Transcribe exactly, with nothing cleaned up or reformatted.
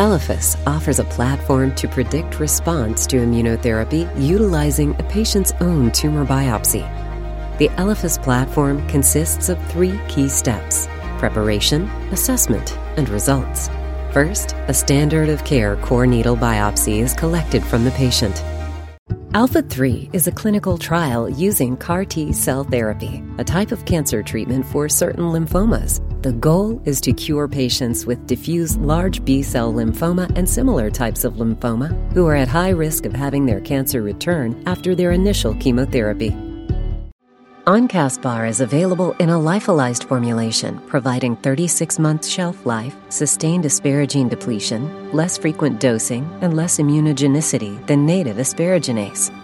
Elephas offers a platform to predict response to immunotherapy utilizing a patient's own tumor biopsy. The Elephas platform consists of three key steps: preparation, assessment, and results. First, a standard of care core needle biopsy is collected from the patient. ALPHA three is a clinical trial using C A R T cell therapy, a type of cancer treatment for certain lymphomas. The goal is to cure patients with diffuse large B-cell lymphoma and similar types of lymphoma who are at high risk of having their cancer return after their initial chemotherapy. Oncaspar is available in a lyophilized formulation, providing thirty-six month shelf life, sustained asparagine depletion, less frequent dosing, and less immunogenicity than native asparaginase.